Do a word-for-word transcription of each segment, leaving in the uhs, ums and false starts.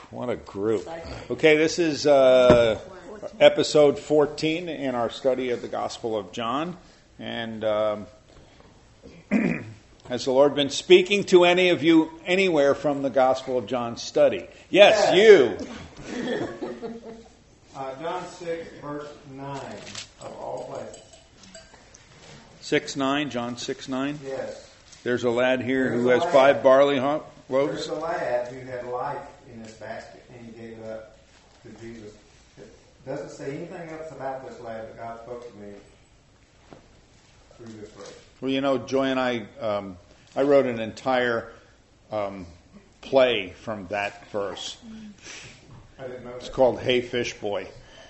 What a group. Okay, this is uh, episode fourteen in our study of the Gospel of John. And um, has the Lord been speaking to any of you anywhere from the Gospel of John study? Yes, yes. you. uh, John six, verse nine, of all places. six nine, John six nine? Yes. There's a lad here There's who has lad. five barley ho- loaves. There's a lad who had life in his basket, and he gave it up to Jesus. It doesn't say anything else about this lad, but God spoke to me through this verse. Well, you know, Joy and I, um, I wrote an entire um, play from that verse. I didn't know that. It's called Hey Fish Boy.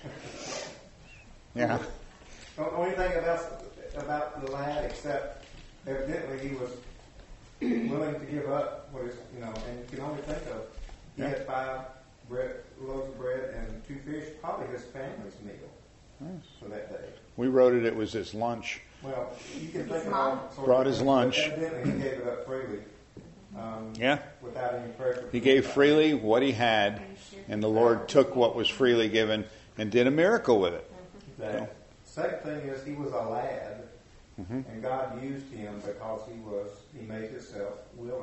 Yeah. Don't know anything about, about the lad except evidently he was willing to give up what is, you know, and you can only think of, he Yeah. had five bread, loaves of bread and two fish, probably his family's meal Nice. for that day. We wrote it, it was his lunch. Well, you can think of all sorts Brought of his things, lunch. but evidently he gave it up freely. Um, Yeah. Without any pressure. He gave freely what he had, and the Lord took what was freely given and did a miracle with it. The second thing is he was a lad, Mm-hmm. and God used him because he was he made himself willing.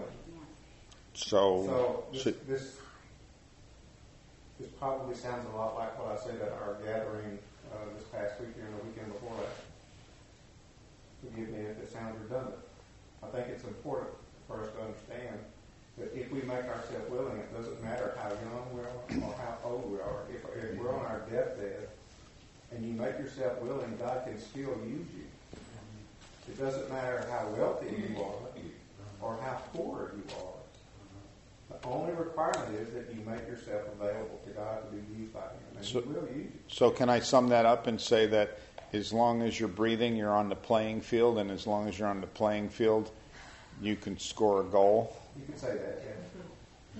So, So this, so this this probably sounds a lot like what I said at our gathering uh, this past weekend or the weekend before that. Forgive me if it sounds redundant. I think it's important for us to understand that if we make ourselves willing, it doesn't matter how young we are or how old we are. If, if we're on our deathbed and you make yourself willing, God can still use you. It doesn't matter how wealthy you are or how poor you are. The only requirement is that you make yourself available to God to be used by Him, and So- He will use you. so can I sum that up and say that as long as you're breathing, you're on the playing field, and as long as you're on the playing field, you can score a goal? You can say that, yeah.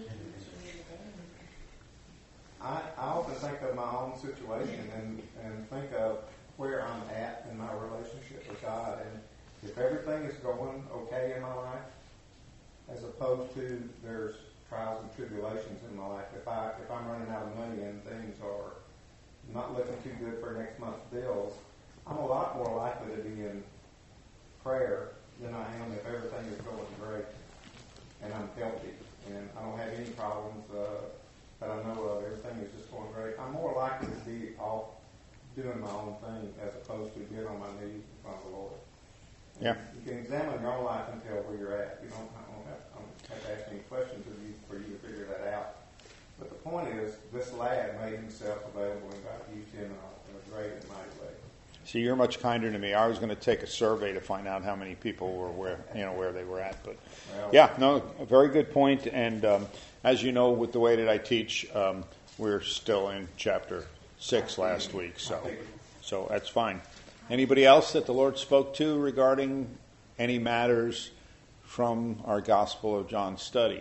I, I often think of my own situation and, and think of where I'm at in my relationship with God, and if everything is going okay in my life, as opposed to there's trials and tribulations in my life, if I if I'm running out of money and things are not looking too good for next month's bills, I'm a lot more likely to be in prayer than I am if everything is going great and I'm healthy and I don't have any problems uh, that I know of. Everything is just going great. I'm more likely to be off doing my own thing as opposed to get on my knees in front of the Lord. Yeah. You can examine your own life and tell where you're at. You don't, I don't, have, I don't have to ask any questions of you for you to figure that out. But the point is, this lad made himself available, and God used him in a, in a great and mighty way. See, you're much kinder to me. I was going to take a survey to find out how many people were where, you know, where they were at. But Well, yeah, no, a very good point. And um, as you know, with the way that I teach, um, we're still in chapter six last week, so so that's fine. Anybody else that the Lord spoke to regarding any matters from our Gospel of John study?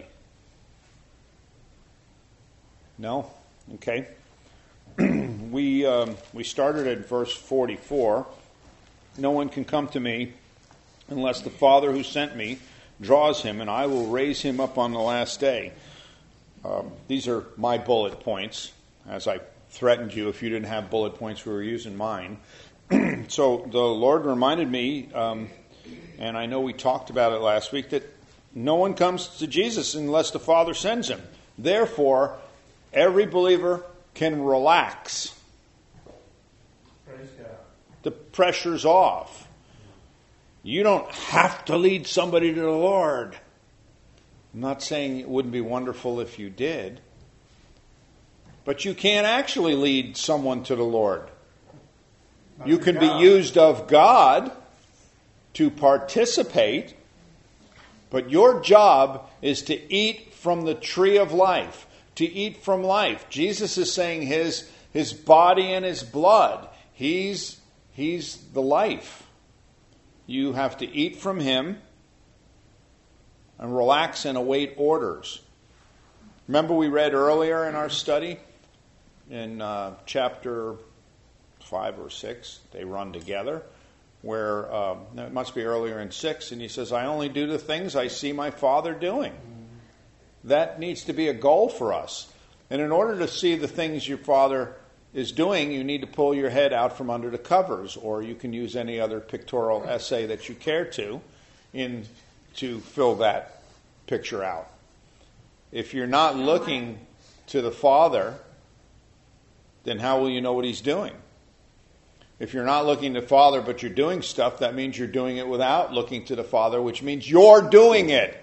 No? Okay. we um, we started at verse forty-four. No one can come to me unless the Father who sent me draws him, and I will raise him up on the last day. Um, these are my bullet points. As I threatened you, if you didn't have bullet points, we were using mine. So the Lord reminded me, um, and I know we talked about it last week, that no one comes to Jesus unless the Father sends him. Therefore, every believer can relax. Praise God. The pressure's off. You don't have to lead somebody to the Lord. I'm not saying it wouldn't be wonderful if you did. But you can't actually lead someone to the Lord. Not You to can be God. used of God to participate, but your job is to eat from the tree of life, to eat from life. Jesus is saying his, his body and his blood. He's, he's the life. You have to eat from him and relax and await orders. Remember we read earlier in our study in uh, chapter five or six, they run together, where um, it must be earlier in six, and he says, I only do the things I see my Father doing. That needs to be a goal for us. And in order to see the things your Father is doing, you need to pull your head out from under the covers, or you can use any other pictorial essay that you care to in to fill that picture out. If you're not looking to the Father, then how will you know what He's doing? If you're not looking to the Father but you're doing stuff, that means you're doing it without looking to the Father, which means you're doing it.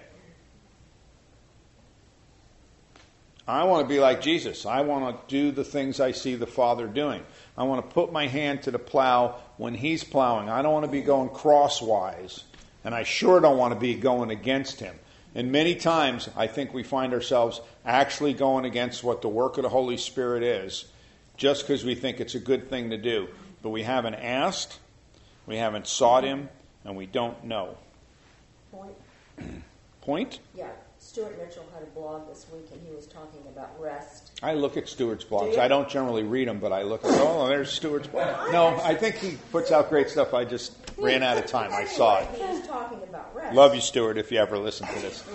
I want to be like Jesus. I want to do the things I see the Father doing. I want to put my hand to the plow when He's plowing. I don't want to be going crosswise. And I sure don't want to be going against Him. And many times I think we find ourselves actually going against what the work of the Holy Spirit is, just because we think it's a good thing to do. But we haven't asked, we haven't sought Him, and we don't know. Point? Point? Yeah. Stuart Mitchell had a blog this week, and he was talking about rest. I look at Stuart's Do blogs. you? I don't generally read them, but I look at, oh, there's Stuart's blog. No, I think he puts out great stuff. I just ran out of time. I saw it. He was talking about rest. Love you, Stuart, if you ever listen to this.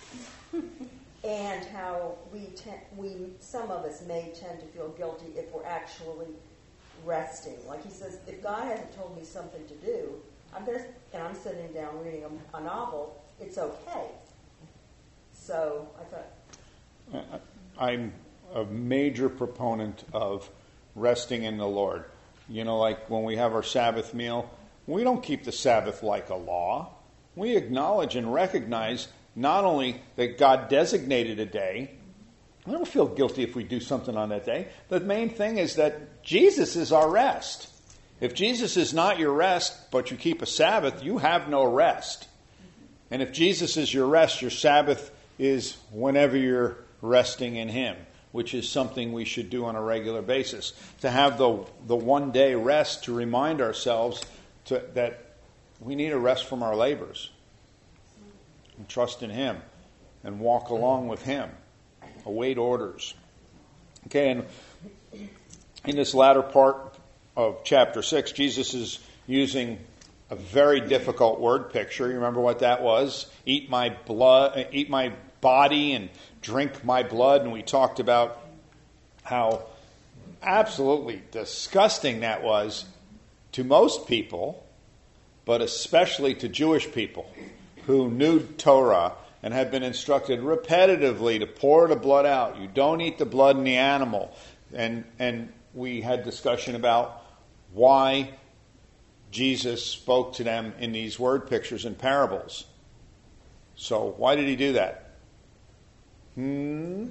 And how we, te- we, some of us may tend to feel guilty if we're actually resting. Like he says, if God hasn't told me something to do, I'm gonna, and I'm sitting down reading a, a novel, it's okay. So I thought... I'm a major proponent of resting in the Lord. You know, like when we have our Sabbath meal, we don't keep the Sabbath like a law. We acknowledge and recognize not only that God designated a day. I don't feel guilty if we do something on that day. The main thing is that Jesus is our rest. If Jesus is not your rest, but you keep a Sabbath, you have no rest. And if Jesus is your rest, your Sabbath is whenever you're resting in Him, which is something we should do on a regular basis. To have the the one day rest to remind ourselves to, that we need a rest from our labors. And trust in Him and walk along with Him. Await orders. Okay, and in this latter part of chapter six, Jesus is using a very difficult word picture. You remember what that was? Eat my blood, eat my body and drink my blood. And we talked about how absolutely disgusting that was to most people, but especially to Jewish people who knew Torah and had been instructed repetitively to pour the blood out. You don't eat the blood in the animal. And and we had discussion about why Jesus spoke to them in these word pictures and parables. So why did He do that? Hmm?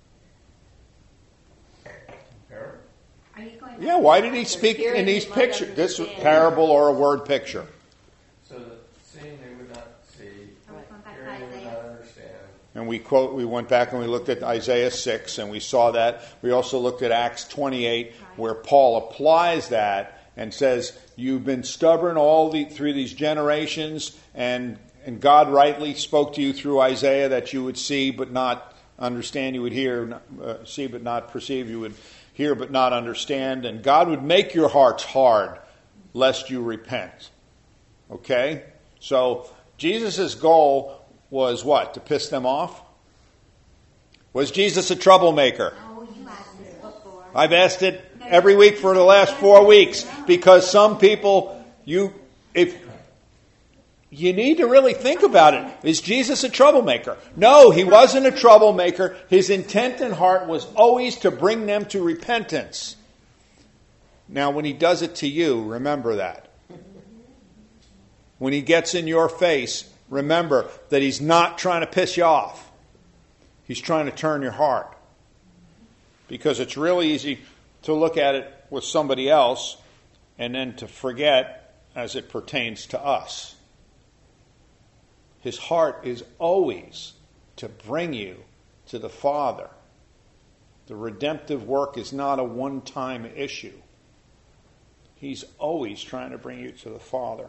Are you going Yeah, why did He speak in these pictures? This parable or a word picture? So that seeing they would not see, Are we going back to hearing they would Isaiah? not understand. And we quote. We went back and we looked at Isaiah six, and we saw that. We also looked at Acts twenty-eight, where Paul applies that and says, "You've been stubborn all the, through these generations, and and God rightly spoke to you through Isaiah that you would see but not understand, you would hear, uh, see but not perceive, you would hear but not understand, and God would make your hearts hard, lest you repent." Okay, so Jesus' goal was what? To piss them off? Was Jesus a troublemaker? Oh, you asked this before. I've asked it every week for the last four weeks because some people, you, if you need to really think about it. Is Jesus a troublemaker? No, He wasn't a troublemaker. His intent and heart was always to bring them to repentance. Now, when He does it to you, remember that. When He gets in your face, remember that He's not trying to piss you off. He's trying to turn your heart. Because it's really easy to look at it with somebody else and then to forget as it pertains to us. His heart is always to bring you to the Father. The redemptive work is not a one-time issue. He's always trying to bring you to the Father.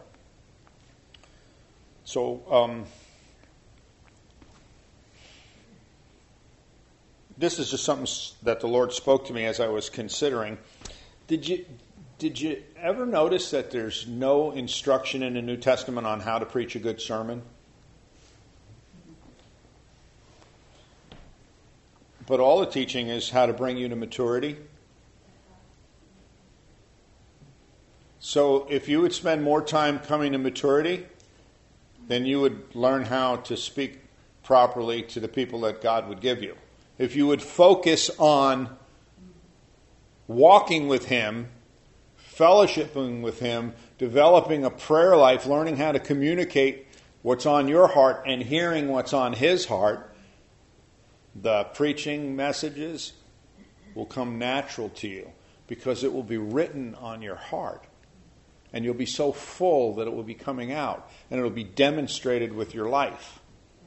So, um, this is just something that the Lord spoke to me as I was considering. Did you did you ever notice that there's no instruction in the New Testament on how to preach a good sermon? but all the teaching is how to bring you to maturity. So if you would spend more time coming to maturity, then you would learn how to speak properly to the people that God would give you. If you would focus on walking with Him, fellowshipping with Him, developing a prayer life, learning how to communicate what's on your heart and hearing what's on His heart, the preaching messages will come natural to you because it will be written on your heart. And you'll be so full that it will be coming out, and it will be demonstrated with your life.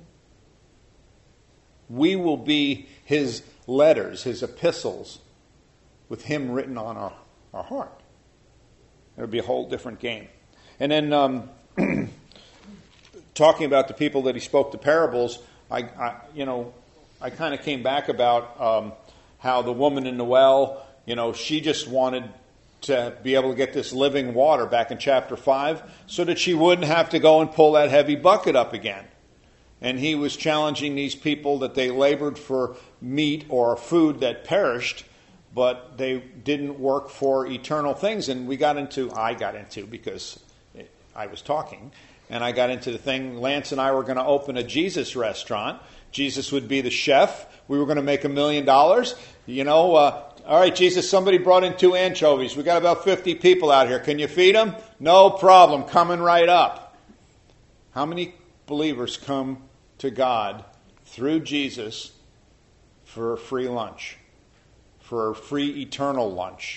We will be His letters, His epistles, with Him written on our, our heart. It'll be a whole different game. And then um, talking about the people that He spoke to parables, I, I you know, I kind of came back about um, how the woman in the well, you know, she just wanted to be able to get this living water back in chapter five so that she wouldn't have to go and pull that heavy bucket up again. And He was challenging these people that they labored for meat or food that perished, but they didn't work for eternal things. And we got into, I got into, because I was talking, and I got into the thing, Lance and I were going to open a Jesus restaurant. Jesus would be the chef. We were going to make a million dollars. You know, uh, all right, Jesus, somebody brought in two anchovies. We got about fifty people out here. Can you feed them? No problem. Coming right up. How many believers come to God through Jesus for a free lunch? For a free eternal lunch?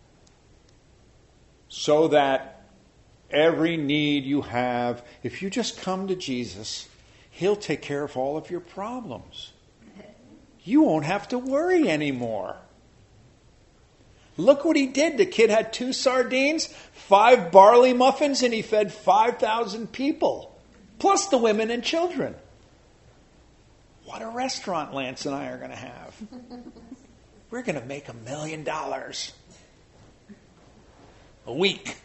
So that every need you have, if you just come to Jesus, He'll take care of all of your problems. You won't have to worry anymore. Look what He did. The kid had two sardines, five barley muffins, and he fed five thousand people, plus the women and children. What a restaurant Lance and I are going to have. We're going to make a million dollars a week.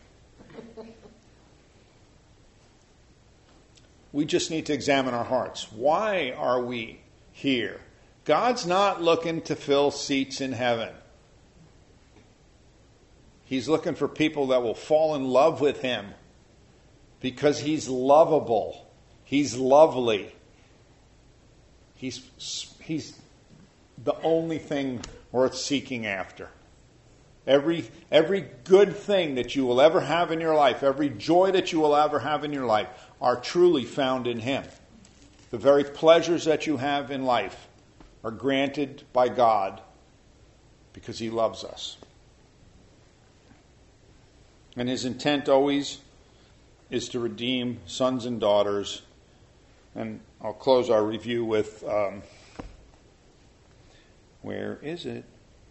We just need to examine our hearts. Why are we here? God's not looking to fill seats in heaven. He's looking for people that will fall in love with Him because He's lovable. He's lovely. He's, he's the only thing worth seeking after. Every, every good thing that you will ever have in your life, every joy that you will ever have in your life, are truly found in Him. The very pleasures that you have in life are granted by God because He loves us. And His intent always is to redeem sons and daughters. And I'll close our review with, um, where is it?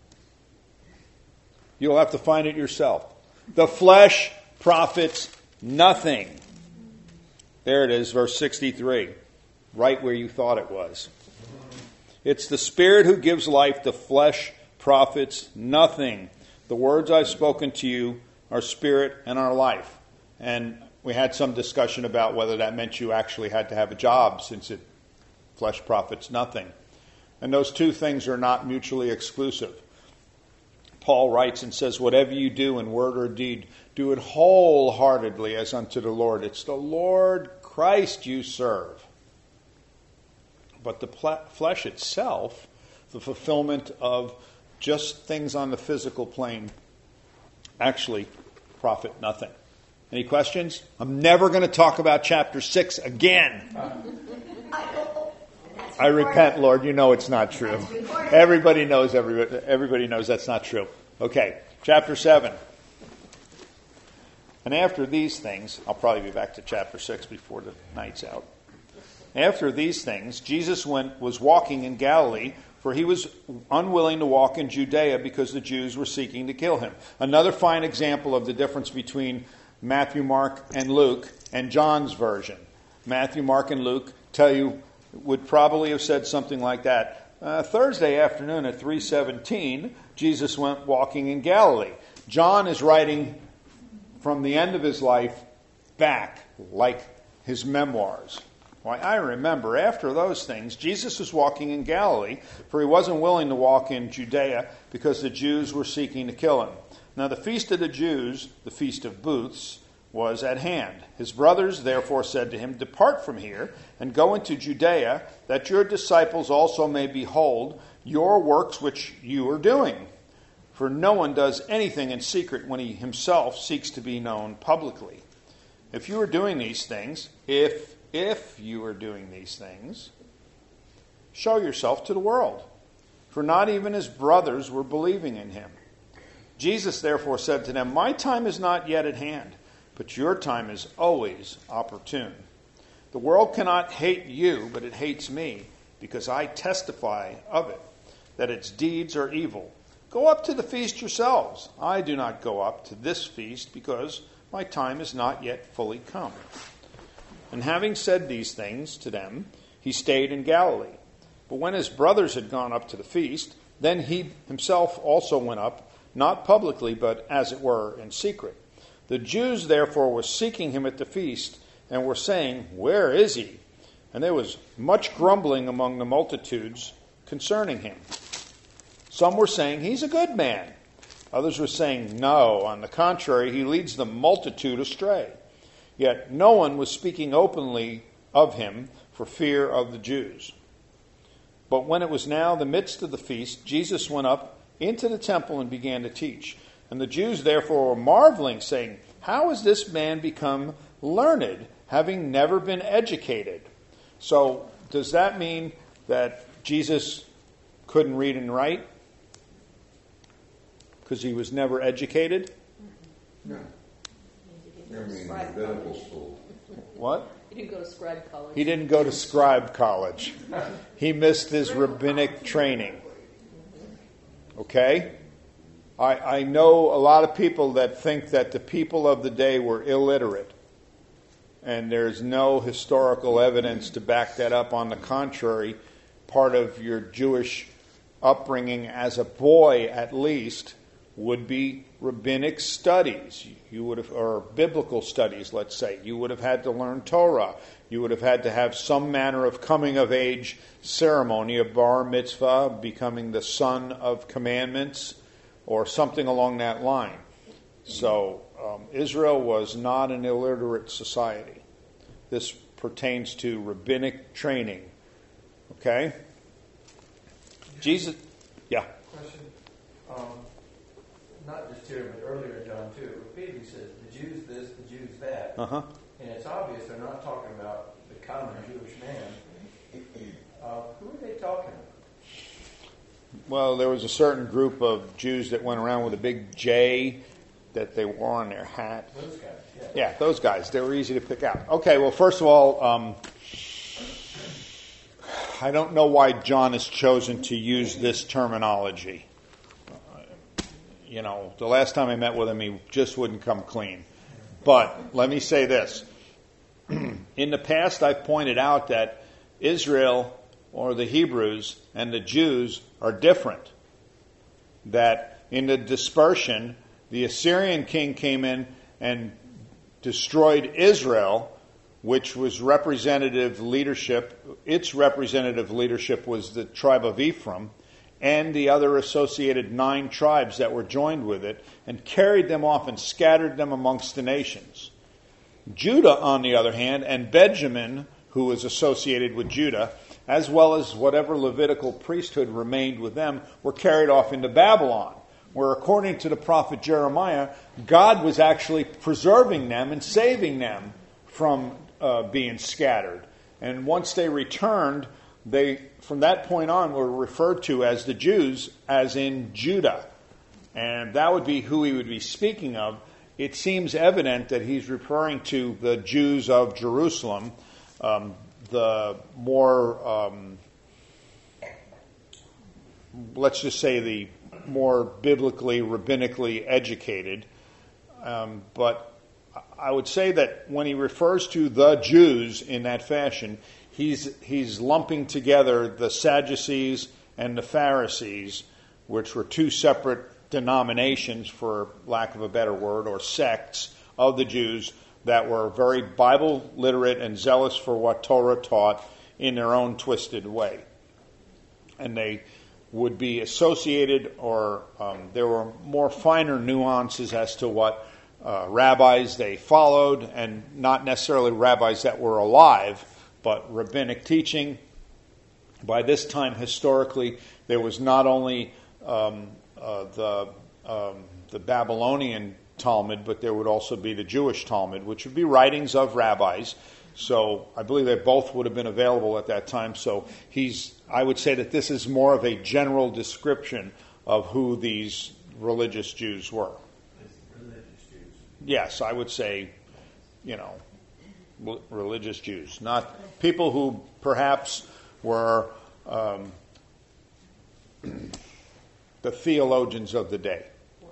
You'll have to find it yourself. The flesh profits nothing. There it is, verse sixty-three. Right where you thought it was. It's the Spirit who gives life. The flesh profits nothing. The words I've spoken to you are spirit and our life. And we had some discussion about whether that meant you actually had to have a job, since it flesh profits nothing. And those two things are not mutually exclusive. Paul writes and says, whatever you do in word or deed, do it wholeheartedly as unto the Lord. It's the Lord Christ you serve. But the ple- flesh itself, the fulfillment of just things on the physical plane, actually profit nothing. Any questions? I'm never going to talk about chapter six again. I repent, Lord. You know it's not true. Everybody knows everybody, everybody knows that's not true. Okay, chapter seven. And after these things, I'll probably be back to chapter six before the night's out. After these things, Jesus went was walking in Galilee, for he was unwilling to walk in Judea because the Jews were seeking to kill him. Another fine example of the difference between Matthew, Mark, and Luke, and John's version. Matthew, Mark, and Luke tell you, would probably have said something like that. Uh, Thursday afternoon at three seventeen, Jesus went walking in Galilee. John is writing from the end of his life back, like his memoirs, Why, I remember after those things, Jesus was walking in Galilee, for he wasn't willing to walk in Judea because the Jews were seeking to kill him. Now the feast of the Jews, the Feast of Booths, was at hand. His brothers therefore said to him, Depart from here and go into Judea, that your disciples also may behold your works which you are doing. For no one does anything in secret when he himself seeks to be known publicly. If you are doing these things, if, if you are doing these things, show yourself to the world. For not even his brothers were believing in him. Jesus therefore said to them, My time is not yet at hand, but your time is always opportune. The world cannot hate you, but it hates me, because I testify of it, that its deeds are evil. Go up to the feast yourselves. I do not go up to this feast, because my time is not yet fully come. And having said these things to them, he stayed in Galilee. But when his brothers had gone up to the feast, then he himself also went up, not publicly, but as it were in secret. The Jews therefore were seeking him at the feast, and were saying, Where is he? And there was much grumbling among the multitudes concerning him. Some were saying, He's a good man. Others were saying, No, on the contrary, he leads the multitude astray. Yet no one was speaking openly of him for fear of the Jews. But when it was now the midst of the feast, Jesus went up into the temple and began to teach. And the Jews therefore were marveling, saying, How has this man become learned, having never been educated? So does that mean that Jesus couldn't read and write? Because he was never educated? No. I mean, rabbinical school. What? He didn't go to scribe college. He didn't go to scribe college. He missed his rabbinic training. Okay? I, I know a lot of people that think that the people of the day were illiterate. And there's no historical evidence to back that up. On the contrary, part of your Jewish upbringing as a boy, at least, would be rabbinic studies. You would have, or biblical studies, let's say. You would have had to learn Torah. You would have had to have some manner of coming of age ceremony, a bar mitzvah, becoming the son of commandments, or something along that line. So um, Israel was not an illiterate society. This pertains to rabbinic training. Okay? Jesus, yeah. Question. Um, not just here, but earlier in John two, it repeatedly says the Jews this, the Jews that. Uh-huh. And it's obvious they're not talking about the common Jewish man. Uh, who are they talking about? Well, there was a certain group of Jews that went around with a big J that they wore on their hat. Those guys, yeah. Yeah, those guys. They were easy to pick out. Okay, well, first of all, um, I don't know why John has chosen to use this terminology. Uh, you know, the last time I met with him, he just wouldn't come clean. But let me say this. In the past, I've pointed out that Israel, or the Hebrews, and the Jews are different. That in the dispersion, the Assyrian king came in and destroyed Israel, which was representative leadership. Its representative leadership was the tribe of Ephraim and the other associated nine tribes that were joined with it, and carried them off and scattered them amongst the nations. Judah, on the other hand, and Benjamin, who was associated with Judah, as well as whatever Levitical priesthood remained with them, were carried off into Babylon, where, according to the prophet Jeremiah, God was actually preserving them and saving them from uh, being scattered. And once they returned, they, from that point on, were referred to as the Jews, as in Judah. And that would be who he would be speaking of. It seems evident that he's referring to the Jews of Jerusalem, um, the more, um, let's just say the more biblically, rabbinically educated. Um, but I would say that when he refers to the Jews in that fashion, he's he's lumping together the Sadducees and the Pharisees, which were two separate denominations, for lack of a better word, or sects of the Jews, that were very Bible literate and zealous for what Torah taught in their own twisted way. And they would be associated, or um, there were more finer nuances as to what uh, rabbis they followed, and not necessarily rabbis that were alive, but rabbinic teaching. By this time, historically, there was not only um, uh, the um, the Babylonian Talmud, but there would also be the Jewish Talmud, which would be writings of rabbis. So I believe they both would have been available at that time. So he's, I would say that this is more of a general description of who these religious Jews were. Religious Jews. Yes, I would say, you know, religious Jews, not people who perhaps were um, the theologians of the day,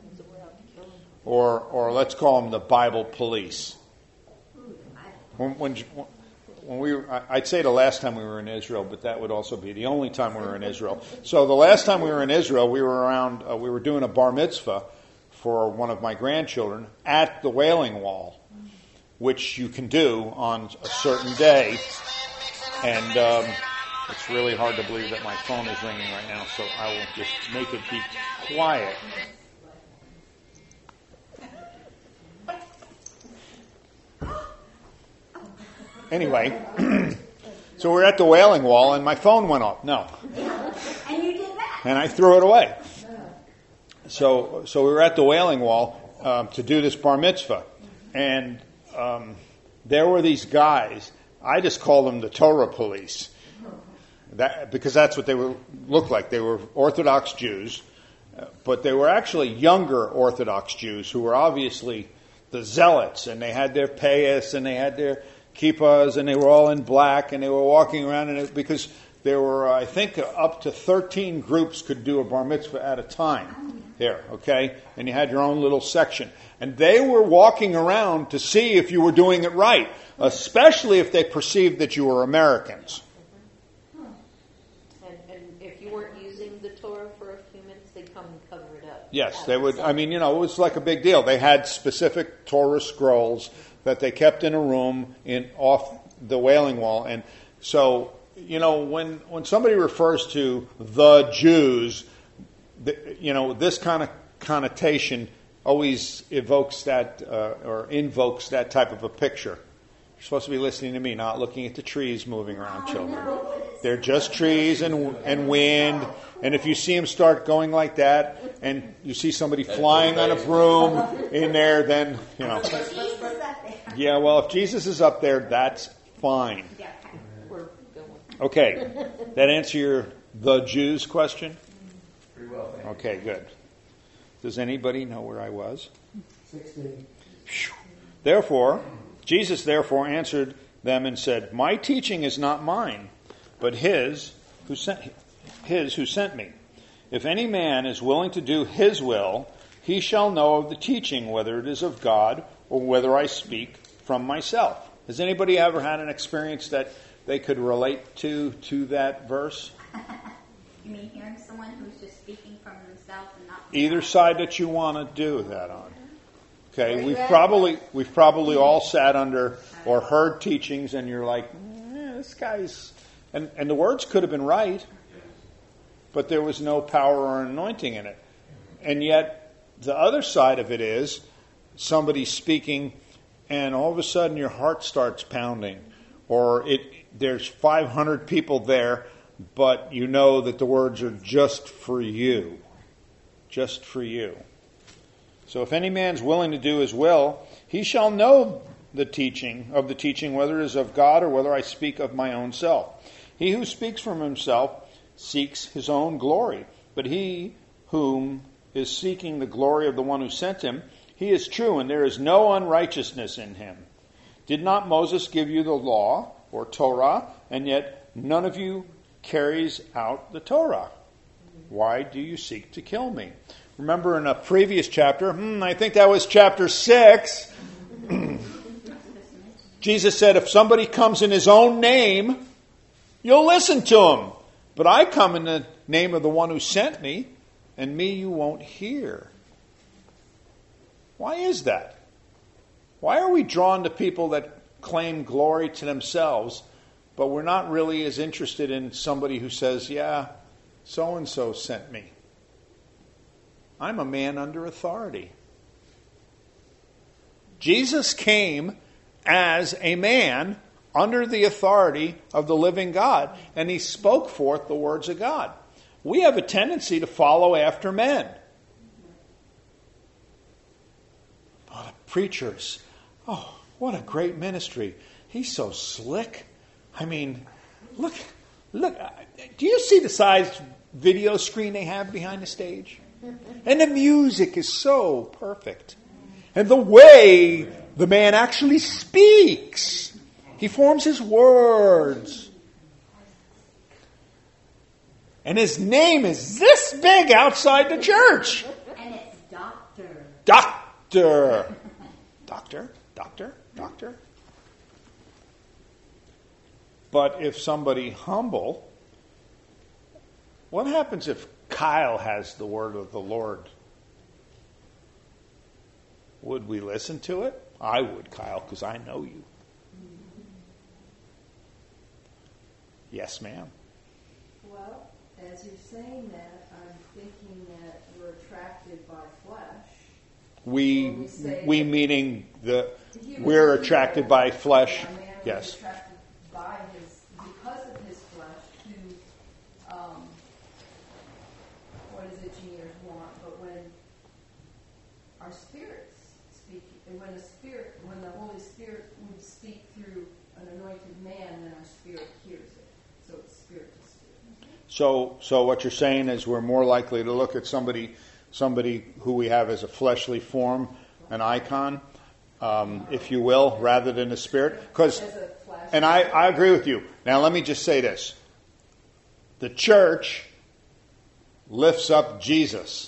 or or let's call them the Bible police. When, when, when we were, I'd say the last time we were in Israel, but that would also be the only time we were in Israel. So the last time we were in Israel, we were around, uh, we were doing a bar mitzvah for one of my grandchildren at the Wailing Wall, which you can do on a certain day. And um, it's really hard to believe that my phone is ringing right now, so I will just make it be quiet. Anyway, so we're at the Wailing Wall, and my phone went off. No. And you did that. And I threw it away. So so we were at the Wailing Wall um, to do this bar mitzvah. And um, there were these guys. I just call them the Torah police. That, because that's what they were, looked like. They were Orthodox Jews. Uh, but they were actually younger Orthodox Jews who were obviously the zealots. And they had their payas and they had their kippas, and they were all in black, and they were walking around, and it, because there were, I think, up to thirteen groups could do a bar mitzvah at a time there, okay? And you had your own little section. And they were walking around to see if you were doing it right, especially if they perceived that you were Americans. And, and if you weren't using the Torah for a few minutes, they'd come and cover it up. Yes, they would. I mean, you know, it was like a big deal. They had specific Torah scrolls that they kept in a room in off the Wailing Wall. And so, you know, when when somebody refers to the Jews, the, you know, this kind of connotation always evokes that uh, or invokes that type of a picture. You're supposed to be listening to me, not looking at the trees moving around, children. They're just trees and and wind. And if you see them start going like that, and you see somebody flying on a broom in there, then, you know. Yeah, well, if Jesus is up there, that's fine. We're going. Okay. That answer your the Jews question? Pretty well, thank you. Okay, good. Does anybody know where I was? sixteen. Therefore, Jesus therefore answered them and said, "My teaching is not mine, but his who sent his who sent me. If any man is willing to do his will, he shall know of the teaching, whether it is of God or whether I speak from myself." Has anybody ever had an experience that they could relate to to that verse? You mean hearing someone who's just speaking from themselves and not from Either God? side that you want to do that on. Okay, we've probably we've probably all sat under or heard teachings, and you're like, eh, this guy's, and and the words could have been right, but there was no power or anointing in it. And yet, the other side of it is somebody speaking, and all of a sudden your heart starts pounding, or it there's five hundred people there, but you know that the words are just for you, just for you. So if any man's willing to do his will, he shall know the teaching of the teaching, whether it is of God or whether I speak of my own self. He who speaks from himself seeks his own glory, but he whom is seeking the glory of the one who sent him, he is true, and there is no unrighteousness in him. Did not Moses give you the law, or Torah, and yet none of you carries out the Torah? Why do you seek to kill me? Remember in a previous chapter, hmm, I think that was chapter six, Jesus said, if somebody comes in his own name, you'll listen to him. But I come in the name of the one who sent me, and me you won't hear. Why is that? Why are we drawn to people that claim glory to themselves, but we're not really as interested in somebody who says, yeah, so-and-so sent me. I'm a man under authority. Jesus came as a man under the authority of the living God, and he spoke forth the words of God. We have a tendency to follow after men. Oh, the preachers. Oh, what a great ministry. He's so slick. I mean, look, look. Do you see the size video screen they have behind the stage? And the music is so perfect. And the way the man actually speaks. He forms his words. And his name is this big outside the church. And it's Doctor. Doctor. Doctor, doctor, doctor. But if somebody humble, what happens if Kyle has the word of the Lord? Would we listen to it? I would, Kyle, because I know you. Yes, ma'am. Well, as you're saying that, I'm thinking that we're attracted by flesh. We, we, say we meaning the, we're attracted by flesh. A man Yes. was attracted by his, because of his flesh to, um, what is it engineers want, but when our spirits speak, and when the spirit, when the Holy Spirit would speak through an anointed man, then our spirit hears it. So it's spirit to spirit. So, so what you're saying is we're more likely to look at somebody, somebody who we have as a fleshly form, an icon, um, if you will, rather than a spirit. Because, and I, I agree with you. Now, let me just say this: the church lifts up Jesus.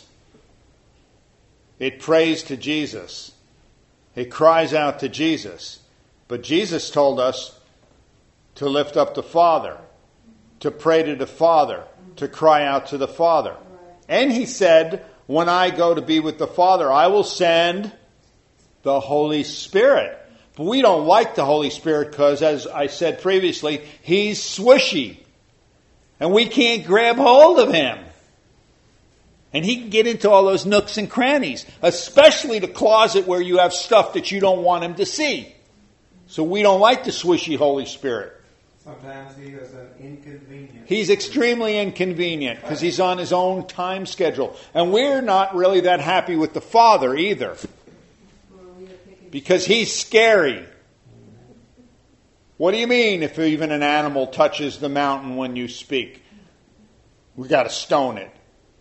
It prays to Jesus. It cries out to Jesus. But Jesus told us to lift up the Father, to pray to the Father, to cry out to the Father. And he said, when I go to be with the Father, I will send the Holy Spirit. But we don't like the Holy Spirit because, as I said previously, he's swishy. And we can't grab hold of him. And he can get into all those nooks and crannies, especially the closet where you have stuff that you don't want him to see. So we don't like the swishy Holy Spirit. Sometimes he is an inconvenience. He's extremely inconvenient because he's on his own time schedule. And we're not really that happy with the Father either. Because he's scary. What do you mean if even an animal touches the mountain when you speak? We got to stone it.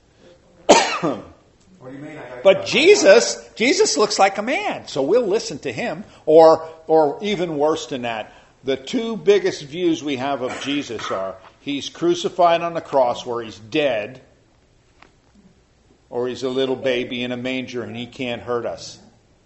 What do you mean? I But Jesus, Jesus looks like a man, so we'll listen to him. Or, or even worse than that, the two biggest views we have of Jesus are he's crucified on the cross where he's dead, or he's a little baby in a manger and he can't hurt us.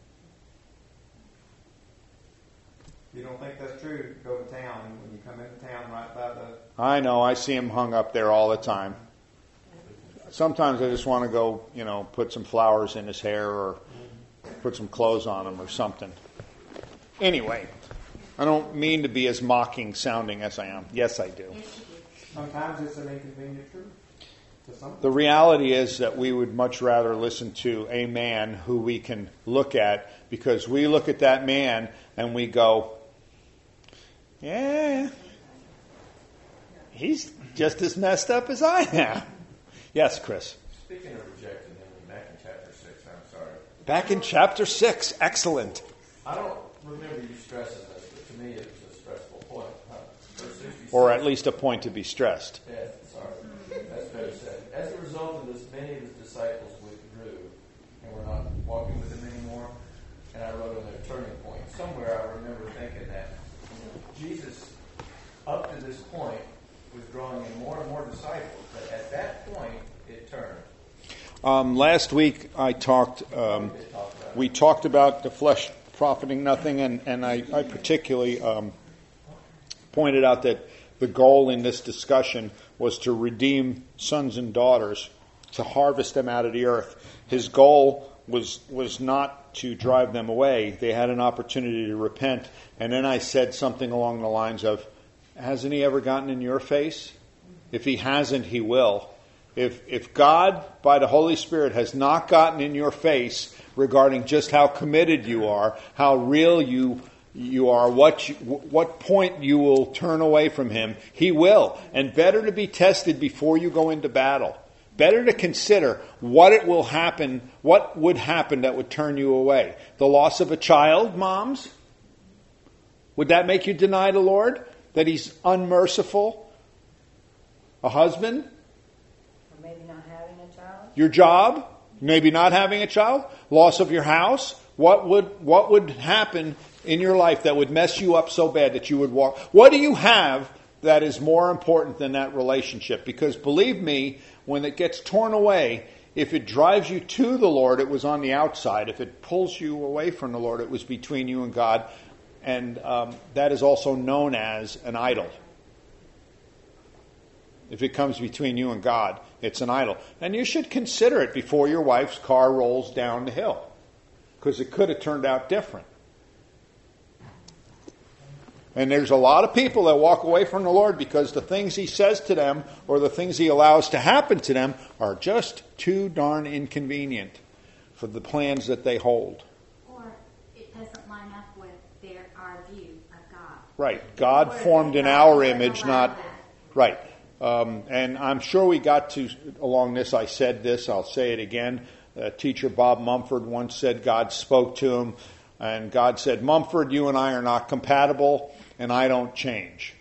You don't think that's true? Go to town, and when you come into town, right by the. I know, I see him hung up there all the time. Sometimes I just want to go, you know, put some flowers in his hair or put some clothes on him or something. Anyway, I don't mean to be as mocking sounding as I am. Yes, I do. Sometimes it's an inconvenient truth to some. The reality is that we would much rather listen to a man who we can look at, because we look at that man and we go, yeah, he's just as messed up as I am. Yes, Chris. Speaking of rejecting him, back in chapter six, I'm sorry. Back in chapter six, excellent. I don't remember you stressing this, but to me it was a stressful point. Uh, verse sixty-six. Or at least a point to be stressed. Yeah, sorry. That's better said. As a result of this, many of his disciples withdrew and were not walking with him anymore. And I wrote on their turning point. Somewhere I remember thinking that Jesus, up to this point, was drawing in more and more disciples. But at that point, it turned. Um, last week I talked, um, we talked about the flesh profiting nothing, and, and I, I particularly um, pointed out that the goal in this discussion was to redeem sons and daughters, to harvest them out of the earth. His goal was was not to drive them away. They had an opportunity to repent. And then I said something along the lines of, hasn't he ever gotten in your face? If he hasn't, he will. If if God, by the Holy Spirit, has not gotten in your face regarding just how committed you are, how real you you are, what you, what point you will turn away from him, he will. And better to be tested before you go into battle. Better to consider what it will happen, what would happen that would turn you away. The loss of a child, moms? Would that make you deny the Lord? That he's unmerciful? A husband? Or maybe not having a child? Your job? Maybe not having a child? Loss of your house? What would what would happen in your life that would mess you up so bad that you would walk? What do you have that is more important than that relationship? Because believe me, when it gets torn away, if it drives you to the Lord, it was on the outside. If it pulls you away from the Lord, it was between you and God. And um, that is also known as an idol. If it comes between you and God, it's an idol. And you should consider it before your wife's car rolls down the hill. Because it could have turned out different. And there's a lot of people that walk away from the Lord because the things he says to them or the things he allows to happen to them are just too darn inconvenient for the plans that they hold. Or it doesn't line up with their our view of God. Right. God formed in our image, not... Right. Um, and I'm sure we got to, along this, I said this, I'll say it again. Uh, teacher Bob Mumford once said God spoke to him, and God said, Mumford, you and I are not compatible, and I don't change.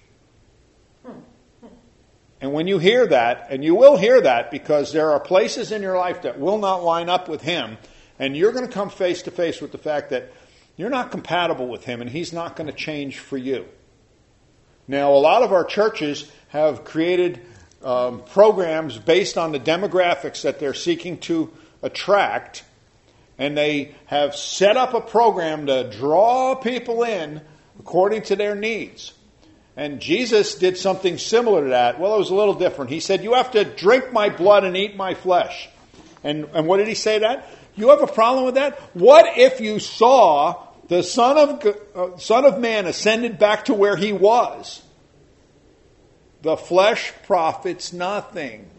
And when you hear that, and you will hear that because there are places in your life that will not line up with him, and you're going to come face to face with the fact that you're not compatible with him, and he's not going to change for you. Now, a lot of our churches have created um, programs based on the demographics that they're seeking to attract, and they have set up a program to draw people in according to their needs. And Jesus did something similar to that. Well, it was a little different. He said, you have to drink my blood and eat my flesh. And, and what did he say that? You have a problem with that? What if you saw the Son of, uh, Son of Man ascended back to where he was? The flesh profits nothing.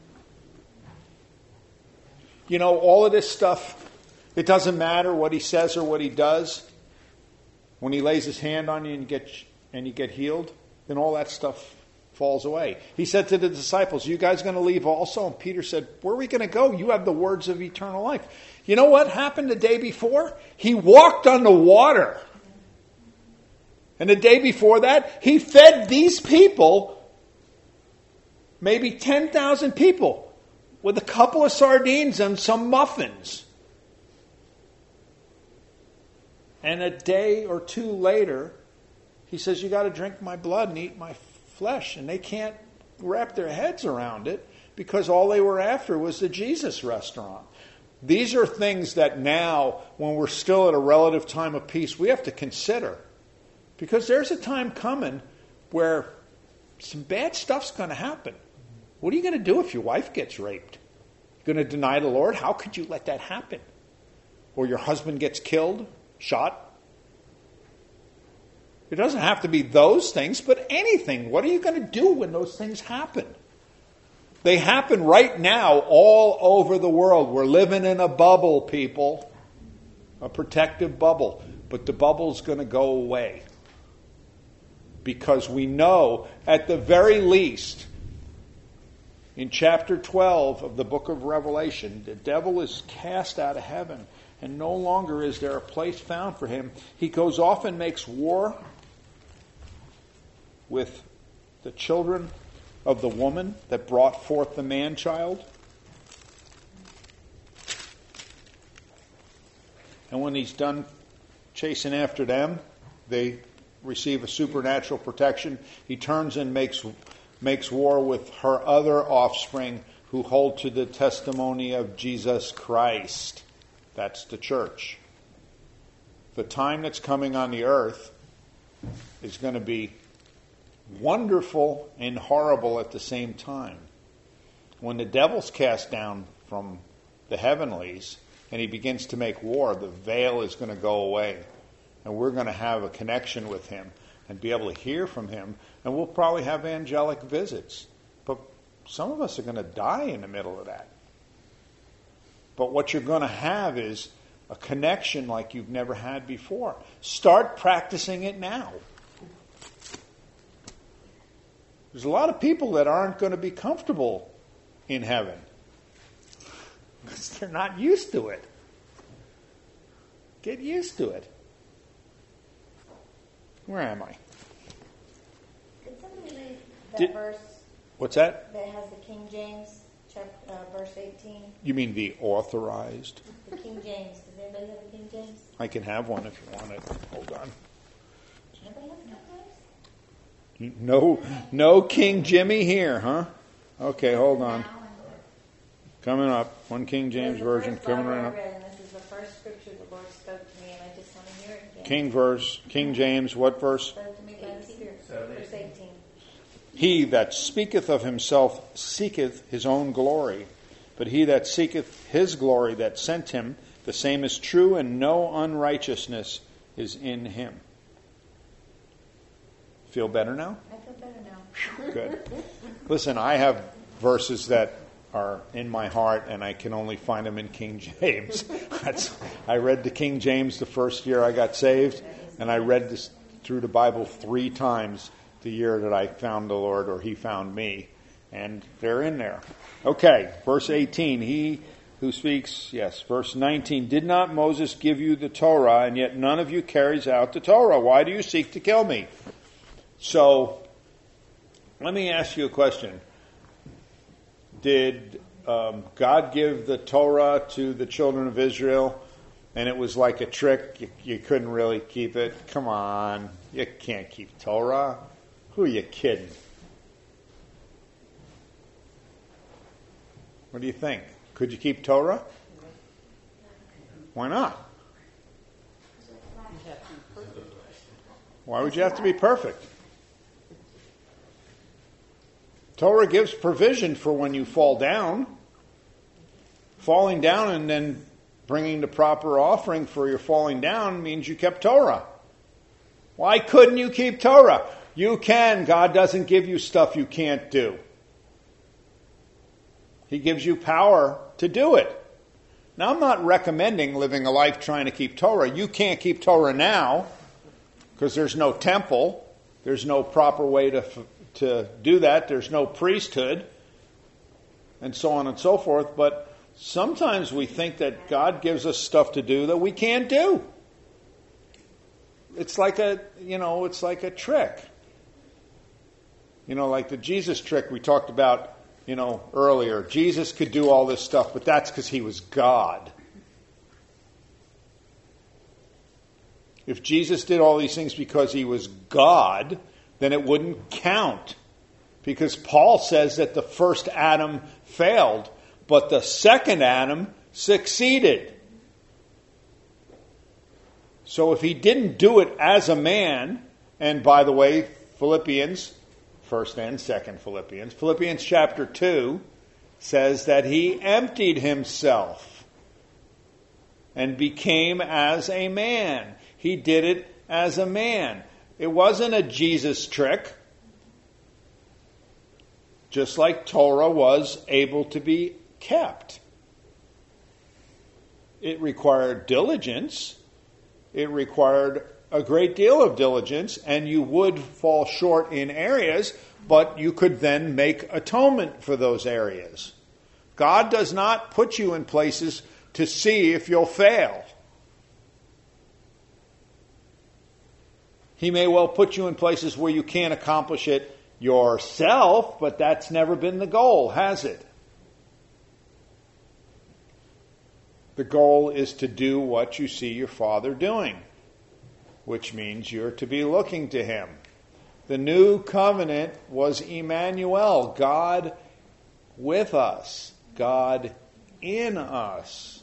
You know, all of this stuff, it doesn't matter what he says or what he does. When he lays his hand on you and you get, and you get healed, then all that stuff falls away. He said to the disciples, you guys going to leave also? And Peter said, where are we going to go? You have the words of eternal life. You know what happened the day before? He walked on the water. And the day before that, he fed these people, maybe ten thousand people, with a couple of sardines and some muffins. And a day or two later, he says, you got to drink my blood and eat my flesh. And they can't wrap their heads around it because all they were after was the Jesus restaurant. These are things that now, when we're still at a relative time of peace, we have to consider. Because there's a time coming where some bad stuff's going to happen. What are you going to do if your wife gets raped? You're going to deny the Lord? How could you let that happen? Or your husband gets killed, shot? It doesn't have to be those things, but anything. What are you going to do when those things happen? They happen right now all over the world. We're living in a bubble, people. A protective bubble. But the bubble's going to go away. Because we know, at the very least, in chapter twelve of the book of Revelation, the devil is cast out of heaven, and no longer is there a place found for him. He goes off and makes war with the children of the woman that brought forth the man-child. And when he's done chasing after them, they receive a supernatural protection. He turns and makes makes war with her other offspring who hold to the testimony of Jesus Christ. That's the church. The time that's coming on the earth is going to be wonderful and horrible at the same time. When the devil's cast down from the heavenlies, and he begins to make war, the veil is going to go away. And we're going to have a connection with him and be able to hear from him. And we'll probably have angelic visits. But some of us are going to die in the middle of that. But what you're going to have is a connection like you've never had before. Start practicing it now. There's a lot of people that aren't going to be comfortable in heaven because they're not used to it. Get used to it. Where am I? Could somebody read that Did, verse what's that? that has the King James, chapter, uh, verse eighteen? You mean the authorized? The King James. Does anybody have the King James? I can have one if you want it. Hold on. Anybody have the King James? No, no King Jimmy here, huh? Okay, hold on. Coming up. One King James Version coming right up. And this is the first scripture the Lord spoke to me, and I just want to hear it again. King verse, King James, what verse? Spoke to me by the Spirit. Verse eighteen. He that speaketh of himself seeketh his own glory, but he that seeketh his glory that sent him, the same is true, and no unrighteousness is in him. Feel better now? I feel better now. Good. Listen, I have verses that are in my heart, and I can only find them in King James. That's, I read the King James the first year I got saved, and I read this through the Bible three times the year that I found the Lord, or He found me, and they're in there. Okay, verse eighteen, he who speaks, yes, verse nineteen, did not Moses give you the Torah, and yet none of you carries out the Torah? Why do you seek to kill me? So, let me ask you a question. Did um, God give the Torah to the children of Israel, and it was like a trick? You, you couldn't really keep it? Come on, you can't keep Torah. Who are you kidding? What do you think? Could you keep Torah? Why not? Why would you have to be perfect? Torah gives provision for when you fall down. Falling down and then bringing the proper offering for your falling down means you kept Torah. Why couldn't you keep Torah? You can. God doesn't give you stuff you can't do. He gives you power to do it. Now, I'm not recommending living a life trying to keep Torah. You can't keep Torah now because there's no temple. There's no proper way to to do that. There's no priesthood, and so on and so forth. But sometimes we think that God gives us stuff to do that we can't do. It's like a, you know, it's like a trick. You know, like the Jesus trick we talked about, you know, earlier. Jesus could do all this stuff, but that's because he was God. If Jesus did all these things because he was God, then it wouldn't count. Because Paul says that the first Adam failed, but the second Adam succeeded. So if he didn't do it as a man, and by the way, Philippians, first and second Philippians, Philippians chapter two says that he emptied himself and became as a man. He did it as a man. It wasn't a Jesus trick. Just like Torah was able to be kept. It required diligence. It required a great deal of diligence, and you would fall short in areas, but you could then make atonement for those areas. God does not put you in places to see if you'll fail. He may well put you in places where you can't accomplish it yourself, but that's never been the goal, has it? The goal is to do what you see your Father doing, which means you're to be looking to Him. The new covenant was Emmanuel, God with us, God in us.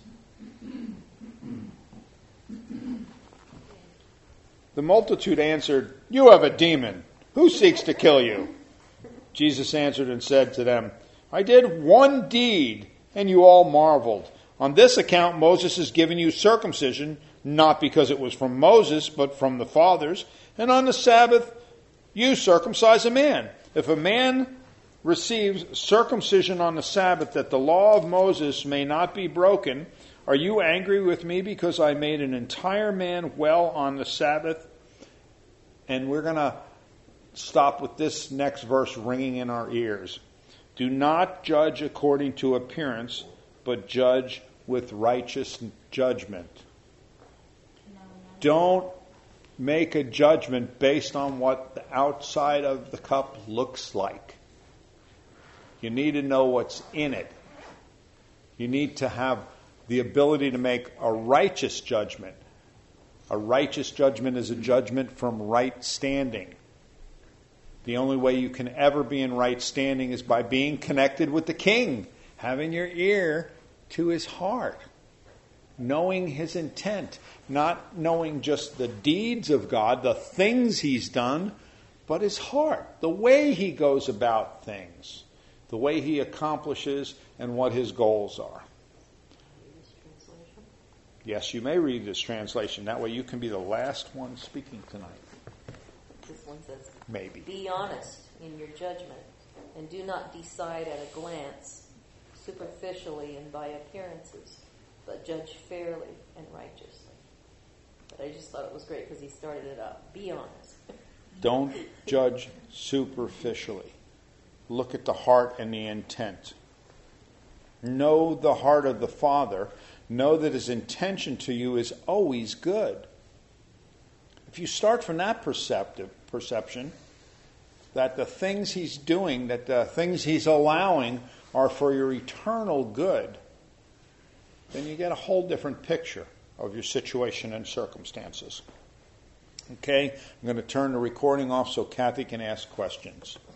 The multitude answered, "You have a demon. Who seeks to kill you?" Jesus answered and said to them, "I did one deed, and you all marveled. On this account, Moses has given you circumcision, not because it was from Moses, but from the fathers. And on the Sabbath, you circumcise a man. If a man receives circumcision on the Sabbath, that the law of Moses may not be broken, are you angry with me because I made an entire man well on the Sabbath? And we're going to stop with this next verse ringing in our ears. Do not judge according to appearance, but judge with righteous judgment. Don't make a judgment based on what the outside of the cup looks like. You need to know what's in it. You need to have the ability to make a righteous judgment. A righteous judgment is a judgment from right standing. The only way you can ever be in right standing is by being connected with the King, having your ear to his heart, knowing his intent, not knowing just the deeds of God, the things he's done, but his heart, the way he goes about things, the way he accomplishes and what his goals are. Yes, you may read this translation. That way you can be the last one speaking tonight. This one says, Maybe. Be honest in your judgment, and do not decide at a glance, superficially and by appearances, but judge fairly and righteously. But I just thought it was great because he started it out. Be honest. Don't judge superficially. Look at the heart and the intent. Know the heart of the Father. Know that his intention to you is always good. If you start from that perceptive perception, that the things he's doing, that the things he's allowing are for your eternal good, then you get a whole different picture of your situation and circumstances. Okay, I'm going to turn the recording off so Kathy can ask questions.